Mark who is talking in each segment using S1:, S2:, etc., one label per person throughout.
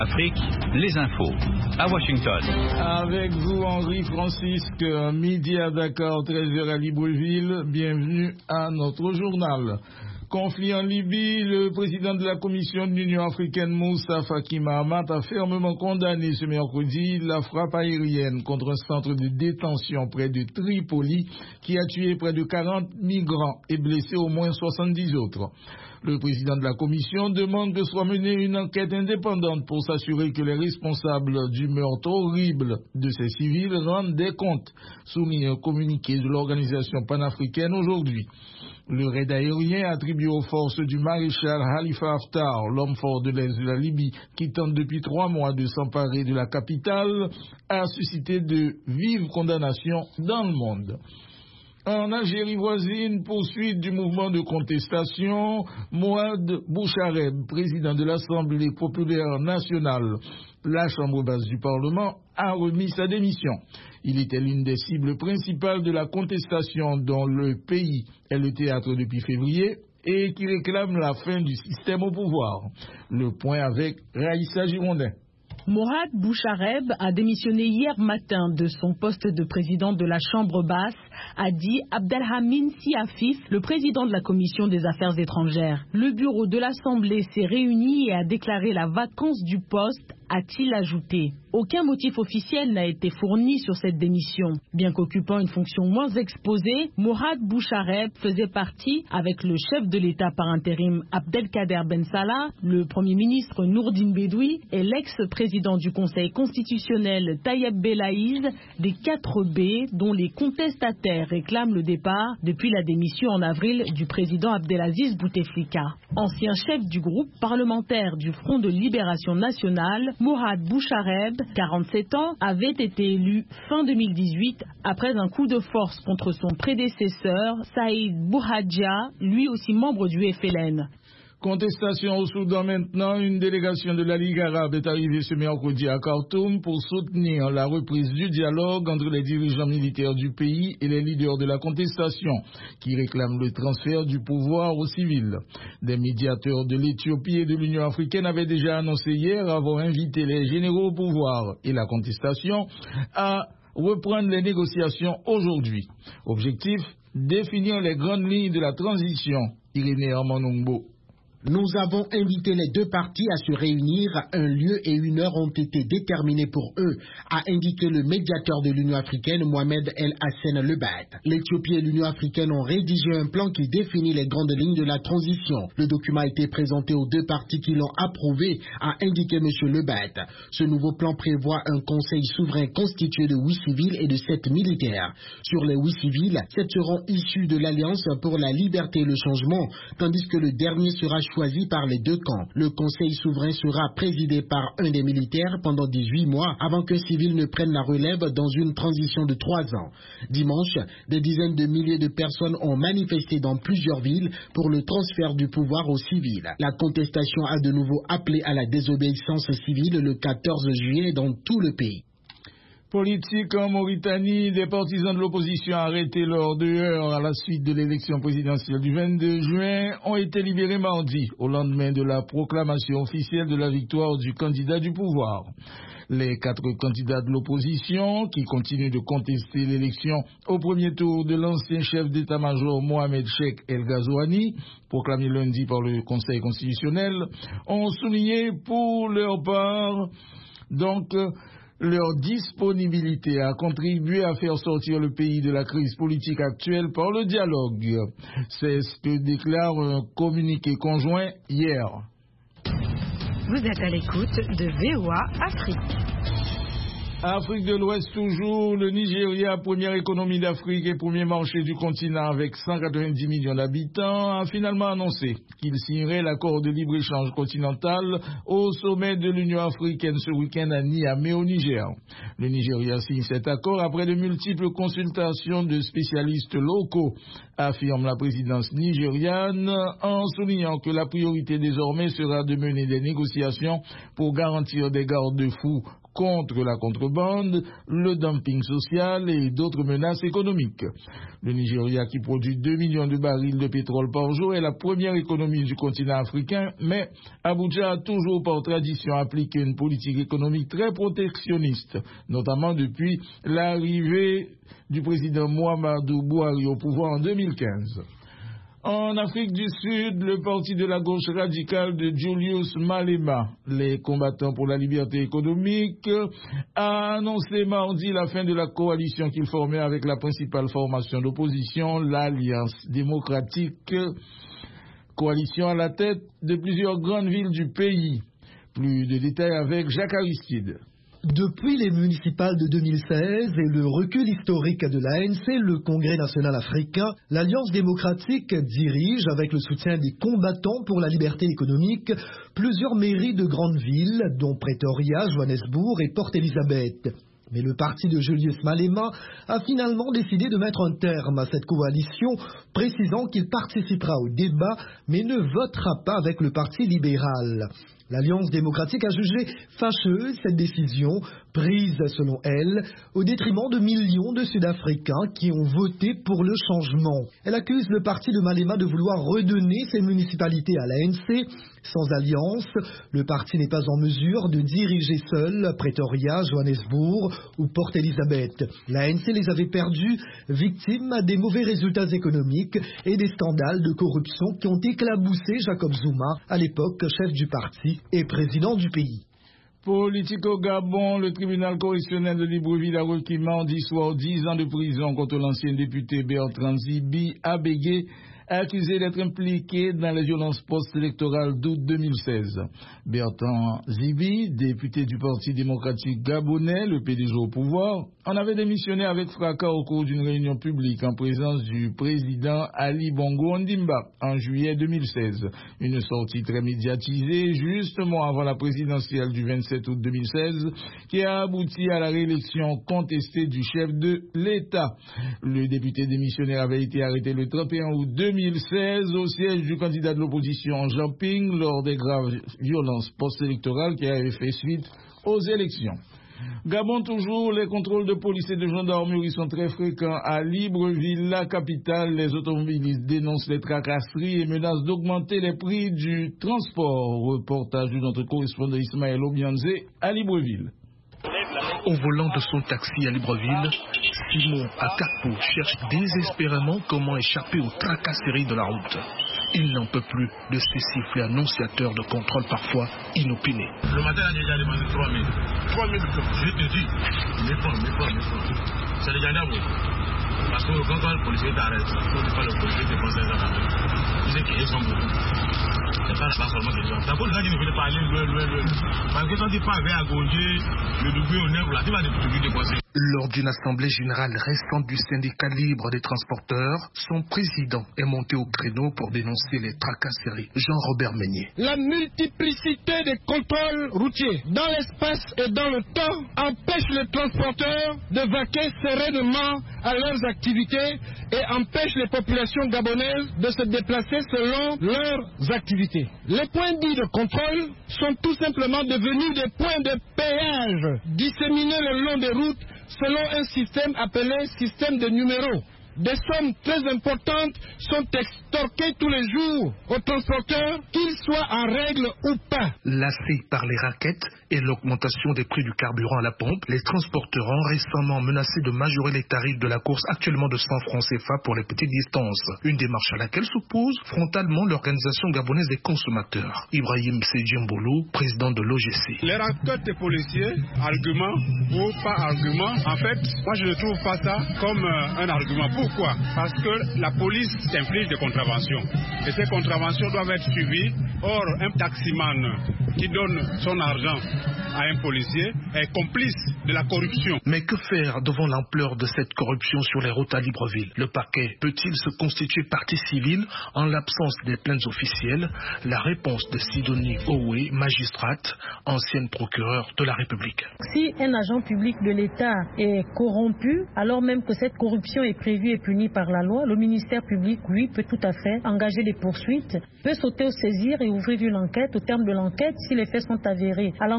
S1: Afrique, les infos, à Washington.
S2: Avec vous, Henri Francisque, midi à Dakar, 13h à Libreville. Bienvenue à notre journal. Conflit en Libye, le président de la Commission de l'Union africaine, Moussa Faki Mahamat, a fermement condamné ce mercredi la frappe aérienne contre un centre de détention près de Tripoli qui a tué près de 40 migrants et blessé au moins 70 autres. Le président de la Commission demande que soit menée une enquête indépendante pour s'assurer que les responsables du meurtre horrible de ces civils rendent des comptes, souligne un communiqué de l'organisation panafricaine aujourd'hui. Le raid aérien attribué aux forces du maréchal Khalifa Haftar, l'homme fort de l'Est de la Libye, qui tente depuis 3 mois de s'emparer de la capitale, a suscité de vives condamnations dans le monde. En Algérie voisine, poursuite du mouvement de contestation, Mouad Bouchareb, président de l'Assemblée populaire nationale, la chambre basse du Parlement, a remis sa démission. Il était l'une des cibles principales de la contestation dont le pays est le théâtre depuis février et qui réclame la fin du système au pouvoir. Le point avec Raïssa Girondin.
S3: Mouad Bouchareb a démissionné hier matin de son poste de président de la Chambre basse, a dit Abdelhamid Siafif, le président de la Commission des Affaires étrangères. Le bureau de l'Assemblée s'est réuni et a déclaré la vacance du poste, a-t-il ajouté. Aucun motif officiel n'a été fourni sur cette démission. Bien qu'occupant une fonction moins exposée, Mouad Bouchareb faisait partie, avec le chef de l'État par intérim Abdelkader Ben Salah, le Premier ministre Nourdine Bedoui et l'ex-président du Conseil constitutionnel Tayeb Belaïz, des 4 B dont les contestataires réclament le départ depuis la démission en avril du président Abdelaziz Bouteflika. Ancien chef du groupe parlementaire du Front de Libération Nationale, Mouad Bouchareb, 47 ans, avait été élu fin 2018 après un coup de force contre son prédécesseur, Saïd Bouhadja, lui aussi membre du FLN.
S2: Contestation au Soudan maintenant, une délégation de la Ligue arabe est arrivée ce mercredi à Khartoum pour soutenir la reprise du dialogue entre les dirigeants militaires du pays et les leaders de la contestation qui réclament le transfert du pouvoir aux civils. Des médiateurs de l'Éthiopie et de l'Union africaine avaient déjà annoncé hier avoir invité les généraux au pouvoir et la contestation à reprendre les négociations aujourd'hui. Objectif, définir les grandes lignes de la transition. Irénée Armanongbo.
S4: Nous avons invité les 2 parties à se réunir. Un lieu et une heure ont été déterminés pour eux, a indiqué le médiateur de l'Union africaine, Mohamed El Hassan Lebat. L'Éthiopie et l'Union africaine ont rédigé un plan qui définit les grandes lignes de la transition. Le document a été présenté aux 2 parties qui l'ont approuvé, a indiqué M. Lebat. Ce nouveau plan prévoit un conseil souverain constitué de 8 civils et de 7 militaires. Sur les 8 civils, 7 seront issus de l'Alliance pour la liberté et le changement, tandis que le dernier sera choisi par les 2 camps. Le conseil souverain sera présidé par un des militaires pendant 18 mois avant qu'un civil ne prenne la relève dans une transition de 3 ans. Dimanche, des dizaines de milliers de personnes ont manifesté dans plusieurs villes pour le transfert du pouvoir aux civils. La contestation a de nouveau appelé à la désobéissance civile le 14 juillet dans tout le pays.
S2: Politique en Mauritanie, des partisans de l'opposition arrêtés lors de heures à la suite de l'élection présidentielle du 22 juin ont été libérés mardi, au lendemain de la proclamation officielle de la victoire du candidat du pouvoir. Les 4 candidats de l'opposition, qui continuent de contester l'élection au premier tour de l'ancien chef d'état-major Mohamed Cheikh El Ghazouani, proclamé lundi par le Conseil constitutionnel, ont souligné pour leur part leur disponibilité à contribuer à faire sortir le pays de la crise politique actuelle par le dialogue. C'est ce que déclare un communiqué conjoint hier.
S5: Vous êtes à l'écoute de VOA Afrique.
S2: Afrique de l'Ouest toujours, le Nigeria, première économie d'Afrique et premier marché du continent avec 190 millions d'habitants, a finalement annoncé qu'il signerait l'accord de libre-échange continental au sommet de l'Union africaine ce week-end à Niamey au Niger. Le Nigeria signe cet accord après de multiples consultations de spécialistes locaux, affirme la présidence nigériane, en soulignant que la priorité désormais sera de mener des négociations pour garantir des garde-fous contre la contrebande, le dumping social et d'autres menaces économiques. Le Nigeria, qui produit 2 millions de barils de pétrole par jour, est la première économie du continent africain, mais Abuja a toujours par tradition appliqué une politique économique très protectionniste, notamment depuis l'arrivée du président Muhammadu Buhari au pouvoir en 2015. En Afrique du Sud, le parti de la gauche radicale de Julius Malema, les combattants pour la liberté économique, a annoncé mardi la fin de la coalition qu'il formait avec la principale formation d'opposition, l'Alliance démocratique, coalition à la tête de plusieurs grandes villes du pays. Plus de détails avec Jacques Aristide.
S6: Depuis les municipales de 2016 et le recul historique de l'ANC, le Congrès national africain, l'Alliance démocratique dirige, avec le soutien des combattants pour la liberté économique, plusieurs mairies de grandes villes, dont Pretoria, Johannesburg et Port Elizabeth. Mais le parti de Julius Malema a finalement décidé de mettre un terme à cette coalition, précisant qu'il participera au débat, mais ne votera pas avec le Parti libéral. L'Alliance démocratique a jugé fâcheuse cette décision, prise selon elle, au détriment de millions de Sud-Africains qui ont voté pour le changement. Elle accuse le parti de Malema de vouloir redonner ces municipalités à l'ANC. Sans alliance, le parti n'est pas en mesure de diriger seul Pretoria, Johannesburg ou Port Elizabeth. L'ANC les avait perdus, victimes des mauvais résultats économiques et des scandales de corruption qui ont éclaboussé Jacob Zuma, à l'époque chef du parti et président du pays.
S2: Politique au Gabon, le tribunal correctionnel de Libreville a requis mardi soir 10 ans de prison contre l'ancien député Bertrand Zibi Abégué, accusé d'être impliqué dans les violences post-électorales d'août 2016. Bertrand Zibi, député du Parti démocratique gabonais, le PDG au pouvoir, en avait démissionné avec fracas au cours d'une réunion publique en présence du président Ali Bongo Ondimba en juillet 2016. Une sortie très médiatisée justement avant la présidentielle du 27 août 2016 qui a abouti à la réélection contestée du chef de l'État. Le député démissionnaire avait été arrêté le 31 août 2016 au siège du candidat de l'opposition Jean Ping lors des graves violences post-électorales qui avaient fait suite aux élections. Gabon toujours, les contrôles de police et de gendarmerie sont très fréquents à Libreville, la capitale. Les automobilistes dénoncent les tracasseries et menacent d'augmenter les prix du transport. Reportage de notre correspondant Ismaël Obianzé à Libreville.
S7: Au volant de son taxi à Libreville, Simon Akapo cherche désespérément comment échapper aux tracasseries de la route. Il n'en peut plus de ce sifflet annonciateur de contrôle parfois inopiné.
S8: Le matin, il a déjà demandé 3 000. 3 000, je te dis, mais pas. C'est déjà là, parce que quand le policier t'arrête, quand le policier te pose ça, il sait qu'ils sont beaucoup. C'est pas seulement des gens. D'abord, les gens qui ne veulent pas aller loin. Parce que quand tu pars vers Agondier, le double au neuf, là, tu vas te dépenser.
S7: Lors d'une assemblée générale récente du syndicat libre des transporteurs, son président est monté au créneau pour dénoncer les tracasseries. Jean-Robert Meunier.
S9: La multiplicité des contrôles routiers dans l'espace et dans le temps empêche les transporteurs de vaquer sereinement à leurs activités et empêche les populations gabonaises de se déplacer selon leurs activités. Les points dits de contrôle sont tout simplement devenus des points de péage disséminés le long des routes selon un système appelé système de numéros. Des sommes très importantes sont extorquées tous les jours aux transporteurs, qu'ils soient en règle ou pas.
S7: Lassés par les raquettes et l'augmentation des prix du carburant à la pompe, les transporteurs ont récemment menacé de majorer les tarifs de la course actuellement de 100 francs CFA pour les petites distances. Une démarche à laquelle s'oppose frontalement l'Organisation gabonaise des consommateurs. Ibrahim Sedjimbolo, président de l'OGC.
S10: Les raquettes des policiers, argument ou pas argument, en fait, moi je ne trouve pas ça comme un argument. Pourquoi? Parce que la police inflige des contraventions. Et ces contraventions doivent être suivies. Or, un taximan qui donne son argent à un policier est complice de la corruption.
S7: Mais que faire devant l'ampleur de cette corruption sur les routes à Libreville? Le parquet peut-il se constituer partie civile en l'absence des plaintes officielles? La réponse de Sidonie Owe, magistrate, ancienne procureure de la République.
S3: Si un agent public de l'État est corrompu, alors même que cette corruption est prévue et punie par la loi, le ministère public, lui, peut tout à fait engager des poursuites, peut sauter au saisir et ouvrir une enquête. Au terme de l'enquête, si les faits sont avérés à l'encontre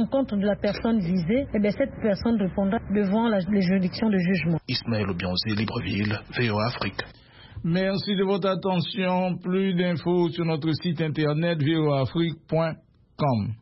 S11: de la personne visée, cette personne répondra devant les juridictions de jugement.
S7: Ismaël Obionzi, Libreville, VOA Afrique.
S2: Merci de votre attention. Plus d'infos sur notre site internet voaafrique.com.